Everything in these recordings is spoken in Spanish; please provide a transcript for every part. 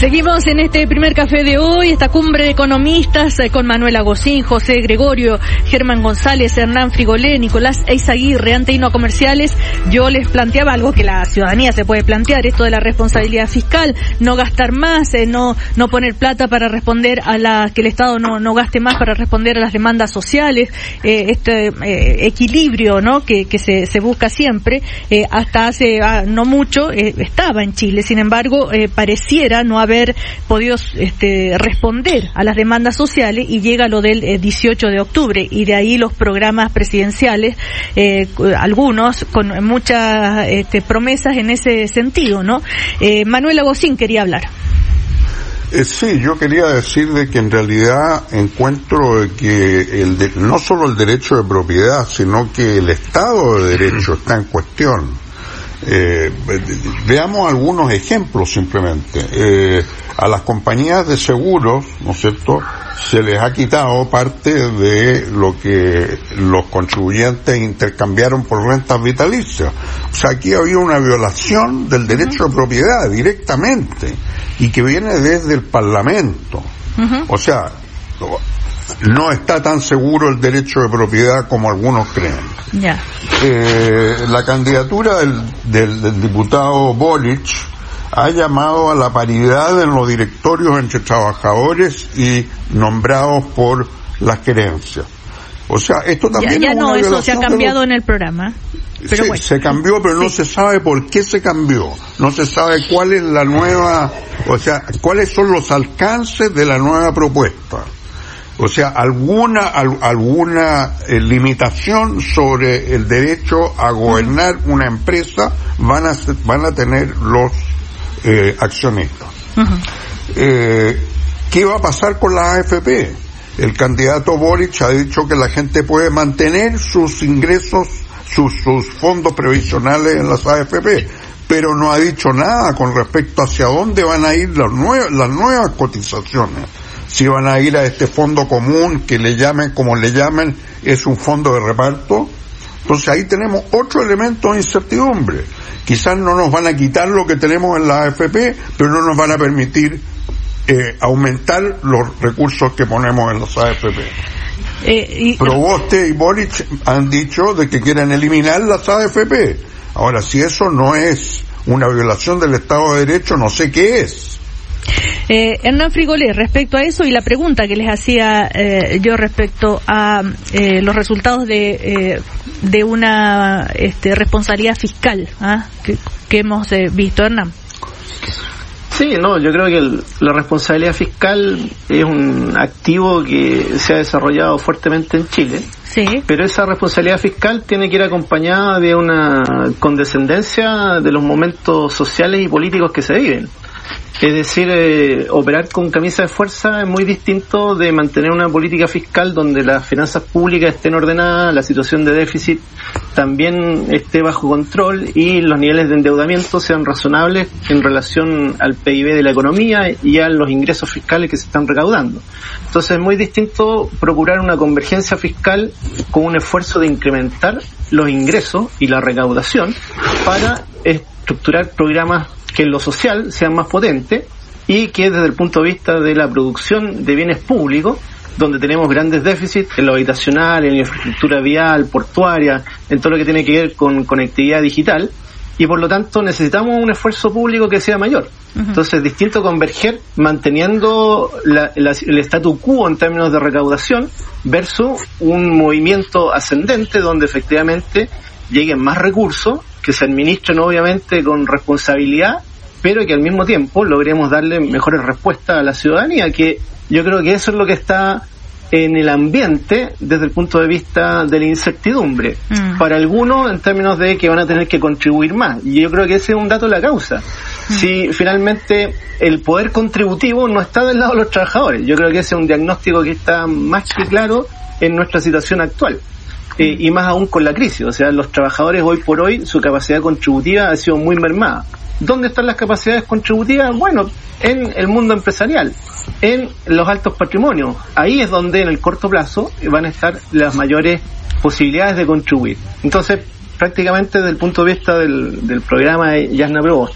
Seguimos en este primer café de hoy, esta cumbre de economistas con Manuela Gosín, José Gregorio, Germán González, Hernán Frigolé, Nicolás Eizaguirre. Ante Hino Comerciales, yo les planteaba algo que la ciudadanía se puede plantear, esto de la responsabilidad fiscal, no gastar más, no poner plata para responder que el Estado no gaste más para responder a las demandas sociales, este equilibrio, ¿no?, que se busca siempre. Hasta hace no mucho estaba en Chile, sin embargo pareciera no haber podido responder a las demandas sociales, y llega lo del 18 de octubre, y de ahí los programas presidenciales, algunos con muchas promesas en ese sentido, ¿no? Manuela Gosín quería hablar. Sí, yo quería decir de que en realidad encuentro que no solo el derecho de propiedad, sino que el Estado de Derecho está en cuestión. Veamos algunos ejemplos simplemente. A las compañías de seguros, ¿no es cierto?, se les ha quitado parte de lo que los contribuyentes intercambiaron por rentas vitalicias. O sea, aquí había una violación del derecho de propiedad directamente, y que viene desde el Parlamento. O sea, no está tan seguro el derecho de propiedad como algunos creen. Yeah. La candidatura del diputado Boric ha llamado a la paridad en los directorios entre trabajadores y nombrados por las gerencias. O sea, esto también ya es no, una eso violación se ha cambiado en el programa. Pero sí, bueno. se cambió, pero no se sabe por qué se cambió. No se sabe cuál es la nueva, o sea, cuáles son los alcances de la nueva propuesta. O sea, alguna limitación sobre el derecho a gobernar una empresa van a tener los accionistas. ¿Qué va a pasar con la AFP? El candidato Boric ha dicho que la gente puede mantener sus ingresos, sus fondos previsionales en las AFP, pero no ha dicho nada con respecto hacia dónde van a ir las nuevas cotizaciones. Si van a ir a este fondo común, que le llamen como le llamen, es un fondo de reparto. Entonces ahí tenemos otro elemento de incertidumbre. Quizás no nos van a quitar lo que tenemos en la AFP, pero no nos van a permitir aumentar los recursos que ponemos en las AFP. Proboste y Boric han dicho de que quieren eliminar las AFP. Ahora, si eso no es una violación del Estado de Derecho, no sé qué es. Hernán Frigolé, respecto a eso y la pregunta que les hacía yo respecto a los resultados de una responsabilidad fiscal que hemos visto, Hernán. Sí, no, yo creo que la responsabilidad fiscal es un activo que se ha desarrollado fuertemente en Chile. Sí. Pero esa responsabilidad fiscal tiene que ir acompañada de una condescendencia de los momentos sociales y políticos que se viven. Es decir, operar con camisa de fuerza es muy distinto de mantener una política fiscal donde las finanzas públicas estén ordenadas, la situación de déficit también esté bajo control y los niveles de endeudamiento sean razonables en relación al PIB de la economía y a los ingresos fiscales que se están recaudando. Entonces es muy distinto procurar una convergencia fiscal con un esfuerzo de incrementar los ingresos y la recaudación para estructurar programas que en lo social sean más potentes y que desde el punto de vista de la producción de bienes públicos, donde tenemos grandes déficits en lo habitacional, en la infraestructura vial, portuaria, en todo lo que tiene que ver con conectividad digital, y por lo tanto necesitamos un esfuerzo público que sea mayor. Entonces es distinto converger manteniendo el statu quo en términos de recaudación versus un movimiento ascendente donde efectivamente lleguen más recursos que se administren obviamente con responsabilidad, pero que al mismo tiempo logremos darle mejores respuestas a la ciudadanía, que yo creo que eso es lo que está en el ambiente desde el punto de vista de la incertidumbre. Para algunos en términos de que van a tener que contribuir más, y yo creo que ese es un dato de la causa. Si finalmente el poder contributivo no está del lado de los trabajadores, yo creo que ese es un diagnóstico que está más que claro en nuestra situación actual. Y más aún con la crisis, o sea, los trabajadores hoy por hoy, su capacidad contributiva ha sido muy mermada. ¿Dónde están las capacidades contributivas? Bueno, en el mundo empresarial, en los altos patrimonios. Ahí es donde en el corto plazo van a estar las mayores posibilidades de contribuir. Entonces, prácticamente desde el punto de vista del programa de Yasna Proboste,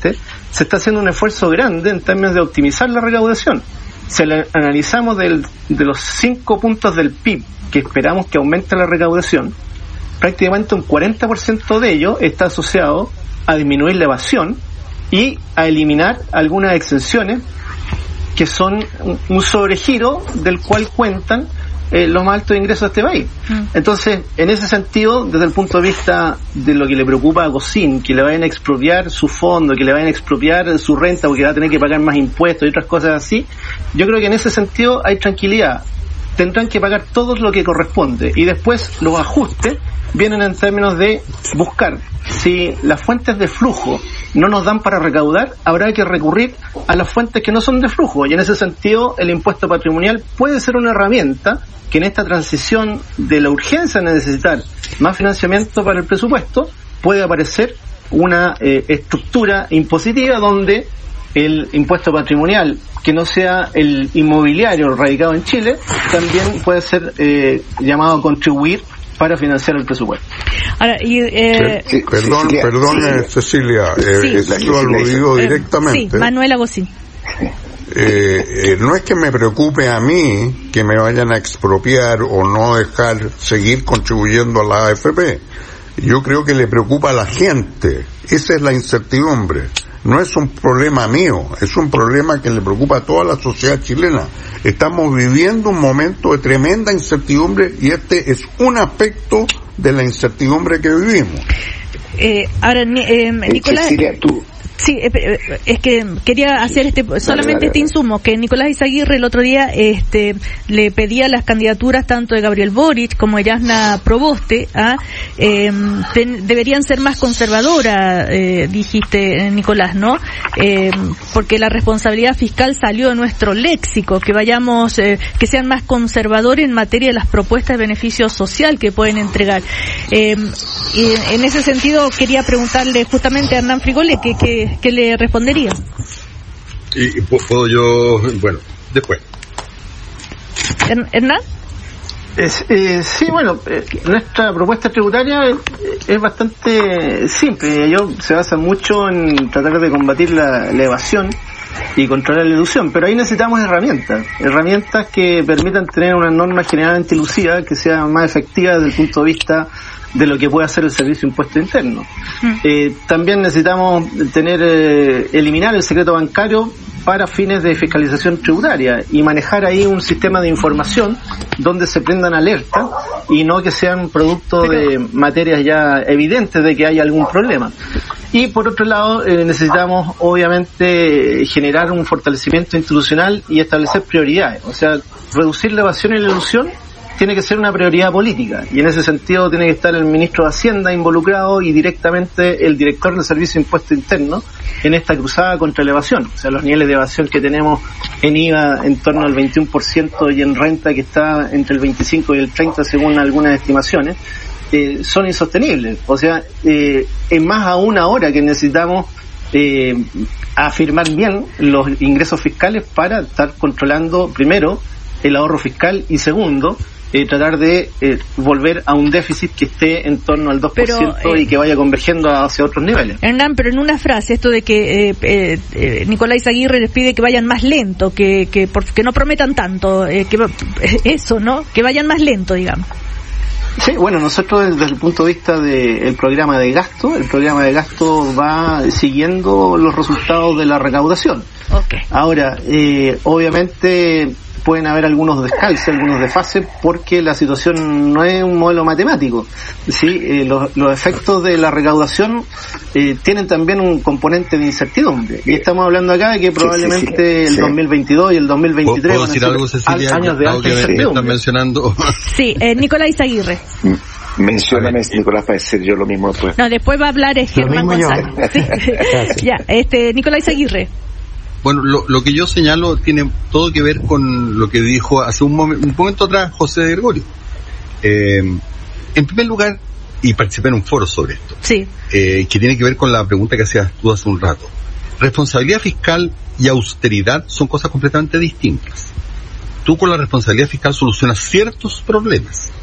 se está haciendo un esfuerzo grande en términos de optimizar la recaudación. Si analizamos de los 5 puntos del PIB que esperamos que aumente la recaudación, prácticamente un 40% de ello está asociado a disminuir la evasión y a eliminar algunas exenciones que son un sobregiro del cual cuentan los más altos ingresos de este país. Entonces, en ese sentido, desde el punto de vista de lo que le preocupa a Gosín, que le vayan a expropiar su fondo, que le vayan a expropiar su renta porque va a tener que pagar más impuestos y otras cosas así, yo creo que en ese sentido hay tranquilidad. Tendrán que pagar todo lo que corresponde y después los ajustes vienen en términos de buscar si las fuentes de flujo no nos dan para recaudar, habrá que recurrir a las fuentes que no son de flujo, y en ese sentido el impuesto patrimonial puede ser una herramienta que en esta transición de la urgencia de necesitar más financiamiento para el presupuesto puede aparecer una estructura impositiva donde el impuesto patrimonial, que no sea el inmobiliario radicado en Chile, también puede ser llamado a contribuir para financiar el presupuesto. Ahora, perdón, Cecilia, lo aludido directamente. Sí, Manuela Gosín. No es que me preocupe a mí que me vayan a expropiar o no dejar seguir contribuyendo a la AFP. Yo creo que le preocupa a la gente. Esa es la incertidumbre. No es un problema mío, es un problema que le preocupa a toda la sociedad chilena. Estamos viviendo un momento de tremenda incertidumbre y este es un aspecto de la incertidumbre que vivimos. Ahora, Nicolás... Cecilia, tú... Sí, es que quería hacer solamente este insumo, que Nicolás Izaguirre el otro día le pedía las candidaturas tanto de Gabriel Boric como de Jasna Proboste, deberían ser más conservadoras, dijiste, Nicolás, ¿no? Porque la responsabilidad fiscal salió de nuestro léxico, que vayamos, que sean más conservadores en materia de las propuestas de beneficio social que pueden entregar. Y en ese sentido quería preguntarle justamente a Hernán Frigole ¿qué le respondería? Y puedo yo, bueno, después. ¿Hernán? Sí, bueno, nuestra propuesta tributaria es bastante simple. Se basa mucho en tratar de combatir la evasión y controlar la ilusión, pero ahí necesitamos herramientas que permitan tener una norma general antilusiva que sea más efectiva desde el punto de vista de lo que puede hacer el Servicio de Impuesto Interno. También necesitamos eliminar el secreto bancario para fines de fiscalización tributaria y manejar ahí un sistema de información donde se prendan alertas y no que sean producto de materias ya evidentes de que hay algún problema. Y por otro lado, necesitamos obviamente generar un fortalecimiento institucional y establecer prioridades. O sea, reducir la evasión y la elusión tiene que ser una prioridad política, y en ese sentido tiene que estar el ministro de Hacienda involucrado y directamente el director del Servicio de Impuesto Interno en esta cruzada contra la evasión. O sea, los niveles de evasión que tenemos en IVA en torno al 21% y en renta que está entre el 25 y el 30 según algunas estimaciones, son insostenibles. O sea, es más aún ahora que necesitamos afirmar bien los ingresos fiscales para estar controlando primero el ahorro fiscal y segundo, tratar de volver a un déficit que esté en torno al 2% y que vaya convergiendo hacia otros niveles. Hernán, pero en una frase, esto de que Nicolás Izaguirre les pide que vayan más lento, que no prometan tanto, eso, ¿no? Que vayan más lento, digamos. Sí, bueno, nosotros desde el punto de vista del programa de gasto, el programa de gasto va siguiendo los resultados de la recaudación. Okay. Ahora, obviamente pueden haber algunos descalces, algunos desfases, porque la situación no es un modelo matemático. ¿Sí? Los efectos de la recaudación tienen también un componente de incertidumbre. Y estamos hablando acá de que probablemente el 2022 y el 2023 van a ser algo, Cecilia, años de alta incertidumbre. Me están mencionando. Sí, Nicolás Izaguirre. Mencióname, Nicolás, para decir yo lo mismo después. No, después va a hablar Germán González. Sí. Ya, Nicolás Izaguirre. Bueno, lo que yo señalo tiene todo que ver con lo que dijo hace un momento atrás José Gregorio. En primer lugar, y participé en un foro sobre esto, sí, que tiene que ver con la pregunta que hacías tú hace un rato. Responsabilidad fiscal y austeridad son cosas completamente distintas. Tú con la responsabilidad fiscal solucionas ciertos problemas,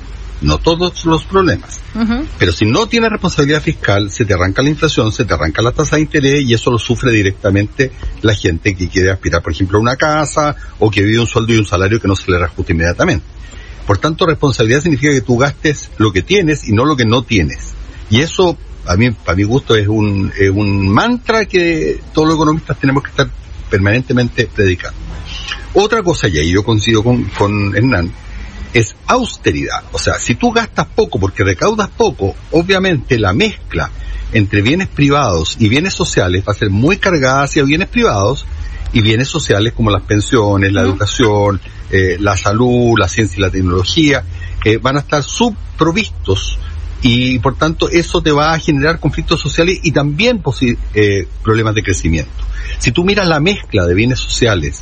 no todos los problemas. Pero si no tienes responsabilidad fiscal, se te arranca la inflación, se te arranca la tasa de interés, y eso lo sufre directamente la gente que quiere aspirar, por ejemplo, a una casa, o que vive un sueldo y un salario que no se le reajuste inmediatamente. Por tanto, responsabilidad significa que tú gastes lo que tienes y no lo que no tienes. Y eso, para mi gusto, es un mantra que todos los economistas tenemos que estar permanentemente predicando. Otra cosa, y ahí yo coincido con Hernán, es austeridad. O sea, si tú gastas poco porque recaudas poco, obviamente la mezcla entre bienes privados y bienes sociales va a ser muy cargada hacia bienes privados, y bienes sociales como las pensiones, la educación, la salud, la ciencia y la tecnología, van a estar subprovistos, y por tanto eso te va a generar conflictos sociales y también problemas de crecimiento. Si tú miras la mezcla de bienes sociales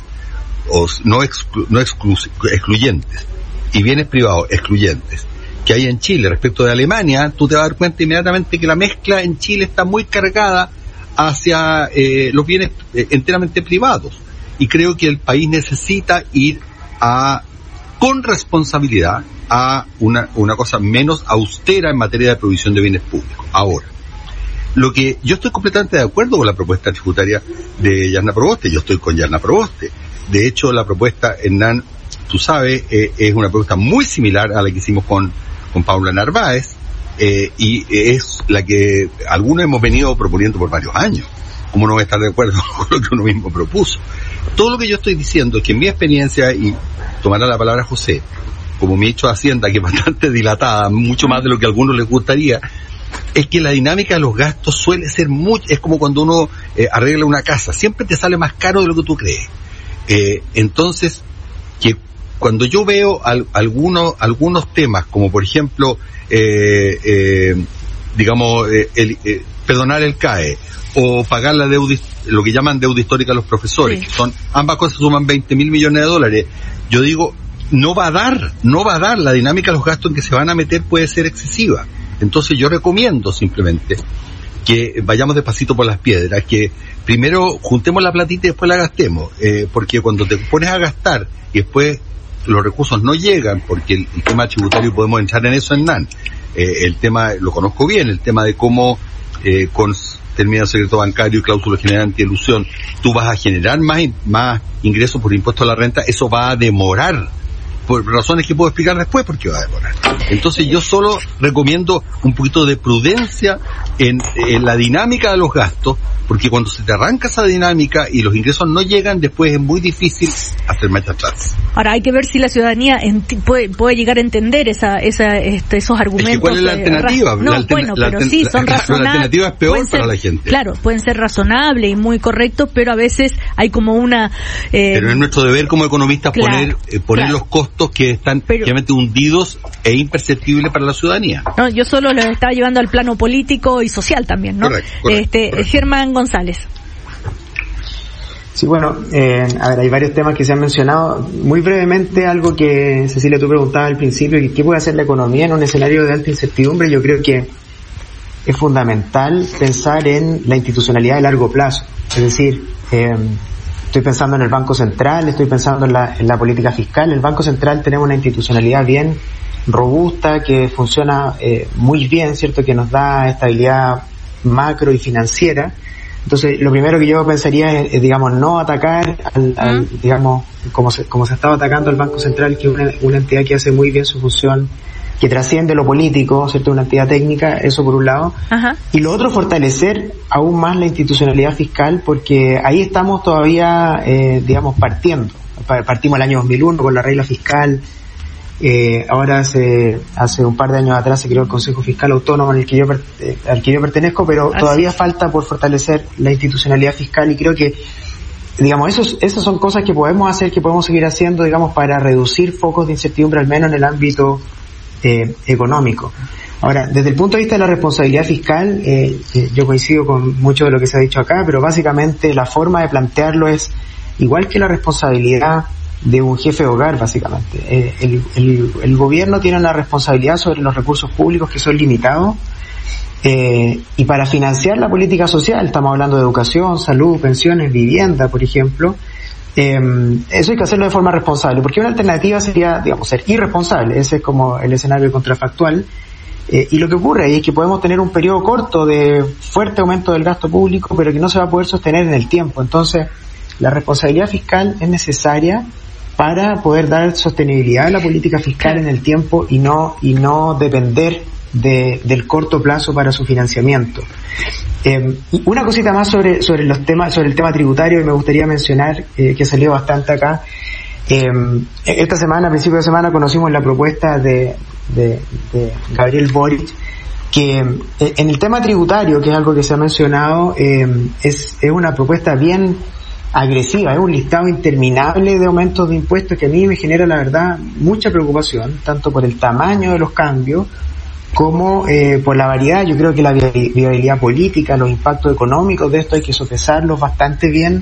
excluyentes y bienes privados excluyentes que hay en Chile respecto de Alemania, tú te vas a dar cuenta inmediatamente que la mezcla en Chile está muy cargada hacia los bienes enteramente privados, y creo que el país necesita ir con responsabilidad a una cosa menos austera en materia de provisión de bienes públicos. Ahora, lo que yo estoy completamente de acuerdo con la propuesta tributaria de Yarna Proboste. Yo estoy con Yarna Proboste. De hecho, la propuesta, Hernán, tú sabes, es una propuesta muy similar a la que hicimos con Paula Narváez, y es la que algunos hemos venido proponiendo por varios años. ¿Cómo no voy a estar de acuerdo con lo que uno mismo propuso? Todo lo que yo estoy diciendo es que en mi experiencia, y tomará la palabra José, como mi hecho de Hacienda, que es bastante dilatada, mucho más de lo que a algunos les gustaría, es que la dinámica de los gastos suele ser es como cuando uno arregla una casa, siempre te sale más caro de lo que tú crees. Entonces, que cuando yo veo algunos temas, como por ejemplo, perdonar el CAE, o pagar la deuda, lo que llaman deuda histórica a los profesores, sí, que son, ambas cosas suman $20.000 millones, yo digo, no va a dar, la dinámica de los gastos en que se van a meter puede ser excesiva. Entonces yo recomiendo simplemente que vayamos despacito por las piedras, que primero juntemos la platita y después la gastemos, porque cuando te pones a gastar y después los recursos no llegan, porque el tema tributario, podemos entrar en eso, Hernán, el tema, lo conozco bien, el tema de cómo con término de secreto bancario y cláusula general antielusión, tú vas a generar más ingresos por impuesto a la renta, eso va a demorar, por razones que puedo explicar después por qué va a demorar. Entonces yo solo recomiendo un poquito de prudencia en la dinámica de los gastos, porque cuando se te arranca esa dinámica y los ingresos no llegan, después es muy difícil hacer marcha atrás. Ahora hay que ver si la ciudadanía puede llegar a entender esos argumentos. Es que ¿cuál es la alternativa? Pero sí, son razonables. La alternativa es peor para la gente. Claro, pueden ser razonables y muy correctos, pero a veces hay como una... pero es nuestro deber como economistas poner los costos que están realmente hundidos e imperceptibles para la ciudadanía. No, yo solo los estaba llevando al plano político y social también, ¿no? Correcto. Germán González. Sí, bueno, a ver, hay varios temas que se han mencionado. Muy brevemente, algo que, Cecilia, tú preguntabas al principio, ¿qué puede hacer la economía en un escenario de alta incertidumbre? Yo creo que es fundamental pensar en la institucionalidad de largo plazo. Es decir, estoy pensando en el Banco Central, estoy pensando en la política fiscal. El Banco Central tenemos una institucionalidad bien robusta, que funciona muy bien, ¿cierto? Que nos da estabilidad macro y financiera. Entonces, lo primero que yo pensaría es digamos, no atacar digamos, como se estaba atacando al Banco Central, que es una entidad que hace muy bien su función, que trasciende lo político, ¿cierto? Una entidad técnica, eso por un lado. Ajá. Y lo otro, fortalecer aún más la institucionalidad fiscal, porque ahí estamos todavía, digamos, partiendo. Partimos el año 2001 con la regla fiscal. Ahora hace un par de años atrás se creó el Consejo Fiscal Autónomo al que yo pertenezco, pero todavía falta por fortalecer la institucionalidad fiscal, y creo que, digamos, esas son cosas que podemos hacer, que podemos seguir haciendo, digamos, para reducir focos de incertidumbre, al menos en el ámbito económico. Ahora, desde el punto de vista de la responsabilidad fiscal, yo coincido con mucho de lo que se ha dicho acá, pero básicamente la forma de plantearlo es igual que la responsabilidad de un jefe de hogar, básicamente. El gobierno tiene una responsabilidad sobre los recursos públicos que son limitados, y para financiar la política social, estamos hablando de educación, salud, pensiones, vivienda, por ejemplo, Eso hay que hacerlo de forma responsable, porque una alternativa sería, digamos, ser irresponsable. Ese es como el escenario contrafactual. Y lo que ocurre ahí es que podemos tener un periodo corto de fuerte aumento del gasto público, pero que no se va a poder sostener en el tiempo. Entonces, la responsabilidad fiscal es necesaria para poder dar sostenibilidad a la política fiscal en el tiempo y no depender del corto plazo para su financiamiento. Y una cosita más sobre el tema tributario que me gustaría mencionar, que salió bastante acá. Esta semana, a principio de semana, conocimos la propuesta de Gabriel Boric, que en el tema tributario, que es algo que se ha mencionado, es una propuesta bien agresiva, es un listado interminable de aumentos de impuestos que a mí me genera, la verdad, mucha preocupación, tanto por el tamaño de los cambios como por la variedad. Yo creo que la viabilidad política, los impactos económicos de esto hay que sopesarlos bastante bien.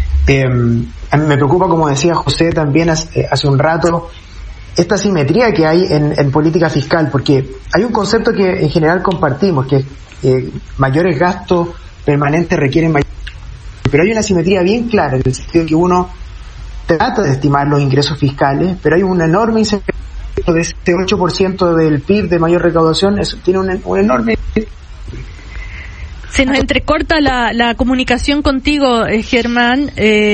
A mí me preocupa, como decía José también hace un rato, esta asimetría que hay en política fiscal, porque hay un concepto que en general compartimos, que mayores gastos permanentes requieren mayor, pero hay una asimetría bien clara en el sentido de que uno trata de estimar los ingresos fiscales, pero hay un enorme incentivo de este 8% del PIB de mayor recaudación. Eso tiene un enorme... Se nos entrecorta la comunicación contigo, Germán.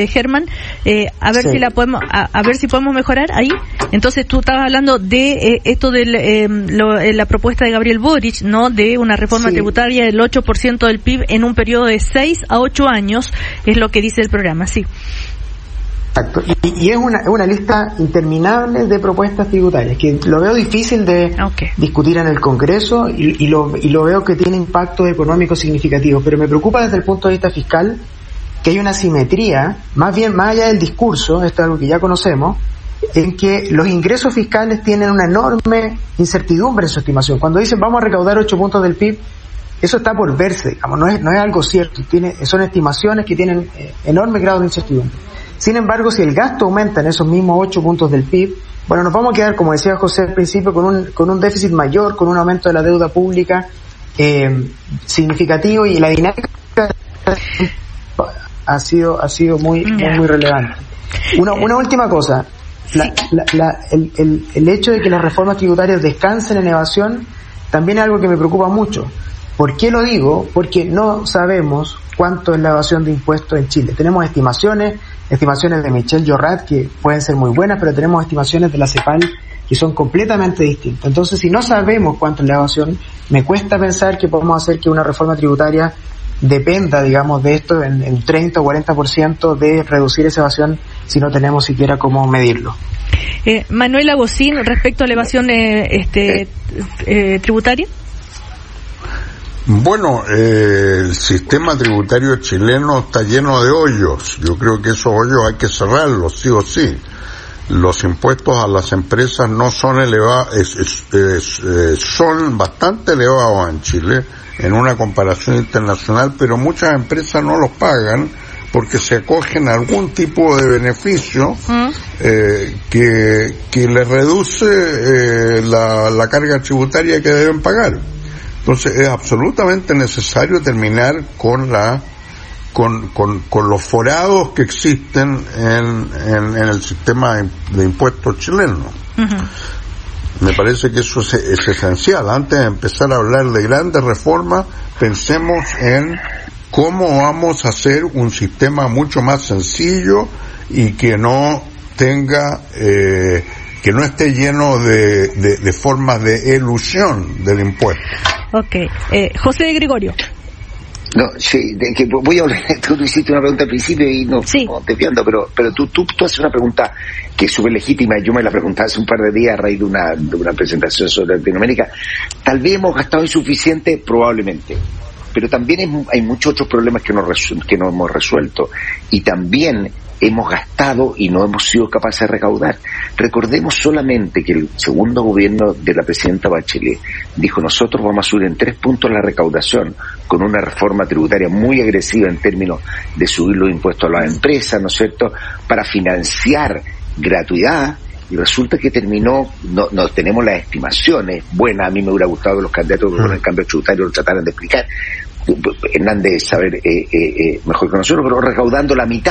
A ver si la podemos, a ver si podemos mejorar ahí. Entonces tú estabas hablando de esto de la propuesta de Gabriel Boric, ¿no? De una reforma tributaria del 8% del PIB en un periodo de 6 a 8 años, es lo que dice el programa, sí. Exacto. Y es una lista interminable de propuestas tributarias que lo veo difícil de discutir en el Congreso y lo veo que tiene impactos económicos significativos, pero me preocupa desde el punto de vista fiscal que hay una asimetría, más allá del discurso, esto es algo que ya conocemos, en que los ingresos fiscales tienen una enorme incertidumbre en su estimación. Cuando dicen vamos a recaudar 8 puntos del PIB, eso está por verse, digamos, no es algo cierto, son estimaciones que tienen enorme grado de incertidumbre. Sin embargo, si el gasto aumenta en esos mismos 8 puntos del PIB, bueno, nos vamos a quedar, como decía José al principio, con un déficit mayor, con un aumento de la deuda pública significativo, y la dinámica ha sido muy relevante. Una última cosa, el hecho de que las reformas tributarias descansen en evasión también es algo que me preocupa mucho. ¿Por qué lo digo? Porque no sabemos cuánto es la evasión de impuestos en Chile. Tenemos estimaciones de Michel Llorat que pueden ser muy buenas, pero tenemos estimaciones de la CEPAL que son completamente distintas. Entonces, si no sabemos cuánto es la evasión, me cuesta pensar que podemos hacer que una reforma tributaria dependa, digamos, de esto en 30 o 40% de reducir esa evasión si no tenemos siquiera cómo medirlo. Manuela Gosín, respecto a la evasión tributaria. Bueno, el sistema tributario chileno está lleno de hoyos. Yo creo que esos hoyos hay que cerrarlos, sí o sí. Los impuestos a las empresas no son elevados, son bastante elevados en Chile en una comparación internacional, pero muchas empresas no los pagan porque se acogen a algún tipo de beneficio que les reduce la carga tributaria que deben pagar. Entonces es absolutamente necesario terminar con los forados que existen en el sistema de impuestos chileno. Me parece que eso es esencial. Antes de empezar a hablar de grandes reformas, pensemos en cómo vamos a hacer un sistema mucho más sencillo y que no tenga que no esté lleno de formas de elusión del impuesto. José de Gregorio. No, sí, que voy a hablar. Tú hiciste una pregunta al principio y no desviando, pero tú haces una pregunta que es súper legítima. Yo me la pregunté hace un par de días a raíz de una presentación sobre Latinoamérica. Tal vez hemos gastado insuficiente, probablemente, pero también hay muchos otros problemas que no hemos resuelto, y también hemos gastado y no hemos sido capaces de recaudar. Recordemos solamente que el segundo gobierno de la presidenta Bachelet dijo: nosotros vamos a subir en 3 puntos la recaudación con una reforma tributaria muy agresiva en términos de subir los impuestos a las empresas, ¿no es cierto?, para financiar gratuidad. Y resulta que terminó, no tenemos las estimaciones buenas. A mí me hubiera gustado que los candidatos con el cambio tributario lo trataran de explicar. Hernández saber mejor que nosotros, pero recaudando la mitad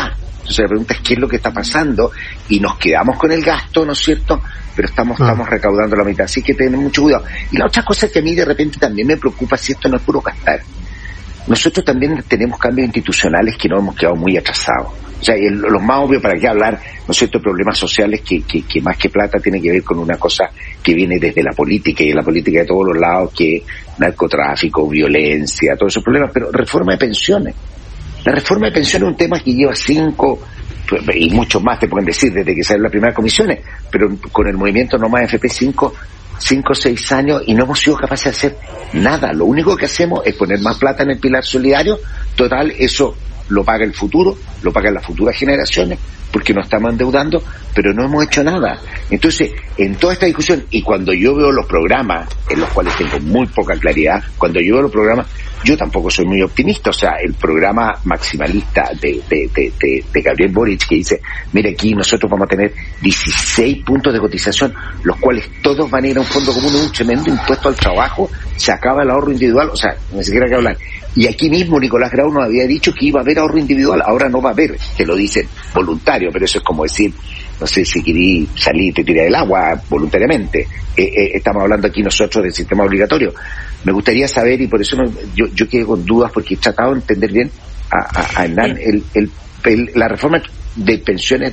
Entonces la pregunta es qué es lo que está pasando, y nos quedamos con el gasto, ¿no es cierto? Pero estamos recaudando la mitad, así que tenemos mucho cuidado. Y la otra cosa que a mí de repente también me preocupa, si esto no es puro gastar. Nosotros también tenemos cambios institucionales que nos hemos quedado muy atrasados. O sea, lo más obvio, para qué hablar, ¿no es cierto?, problemas sociales que más que plata tiene que ver con una cosa que viene desde la política, y la política de todos los lados, que narcotráfico, violencia, todos esos problemas. Pero reforma de pensiones. La reforma de pensiones es un tema que lleva 5, y muchos más te pueden decir, desde que salió las primeras comisiones, pero con el movimiento No Más FP 5 o 6 años, y no hemos sido capaces de hacer nada. Lo único que hacemos es poner más plata en el pilar solidario. Total, eso lo paga el futuro, lo pagan las futuras generaciones, porque nos estamos endeudando, pero no hemos hecho nada. Entonces, en toda esta discusión, y cuando yo veo los programas, en los cuales tengo muy poca claridad, cuando yo veo los programas, yo tampoco soy muy optimista. O sea, el programa maximalista de Gabriel Boric, que dice, mire, aquí nosotros vamos a tener 16 puntos de cotización, los cuales todos van a ir a un fondo común, un tremendo impuesto al trabajo, se acaba el ahorro individual, o sea, no siquiera hay que hablar. Y aquí mismo Nicolás Grau nos había dicho que iba a haber ahorro individual, ahora no va a haber, que lo dicen voluntario, pero eso es como decir, no sé, si querí salir y te tiré del agua voluntariamente. Estamos hablando aquí nosotros del sistema obligatorio. Me gustaría saber, y por eso yo quedé con dudas, porque he tratado de entender bien a Hernán, la reforma de pensiones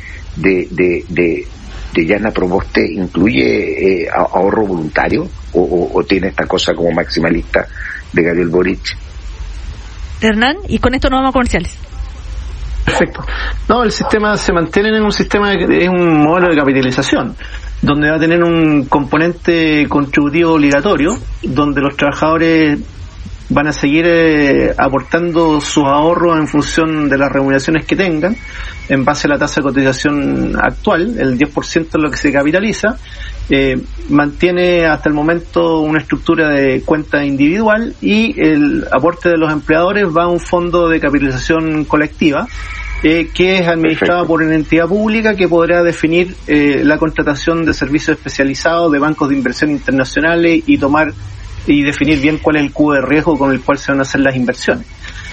de Yana Proboste incluye ahorro voluntario, o tiene esta cosa como maximalista de Gabriel Boric. Hernán, y con esto nos vamos a comerciales. Perfecto. No, el sistema se mantiene en un sistema que es un modelo de capitalización, donde va a tener un componente contributivo obligatorio, donde los trabajadores van a seguir aportando sus ahorros en función de las remuneraciones que tengan, en base a la tasa de cotización actual. El 10% es lo que se capitaliza. Mantiene hasta el momento una estructura de cuenta individual, y el aporte de los empleadores va a un fondo de capitalización colectiva, que es administrado por una entidad pública que podrá definir la contratación de servicios especializados de bancos de inversión internacionales y definir bien cuál es el cubo de riesgo con el cual se van a hacer las inversiones.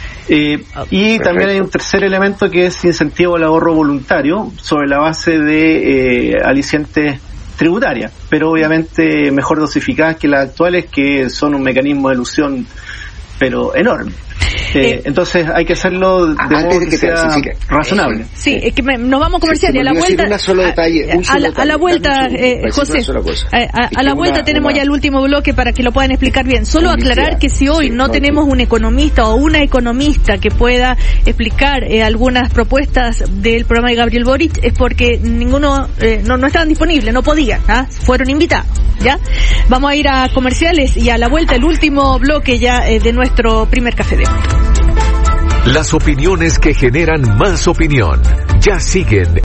Y también hay un tercer elemento, que es incentivo al ahorro voluntario sobre la base de alicientes tributarias, pero obviamente mejor dosificadas que las actuales, que son un mecanismo de elusión pero enorme. Entonces hay que hacerlo de modo que sea razonable. Sí, es que nos vamos a comercial, y a la vuelta a la vuelta, José, a la vuelta tenemos ya el último bloque para que lo puedan explicar bien. Solo aclarar que si hoy no tenemos un economista o una economista que pueda explicar algunas propuestas del programa de Gabriel Boric, es porque ninguno no estaban disponibles, no podían, fueron invitados, ¿ya? Vamos a ir a comerciales, y a la vuelta el último bloque ya de nuestro primer café de hoy. Las opiniones que generan más opinión ya siguen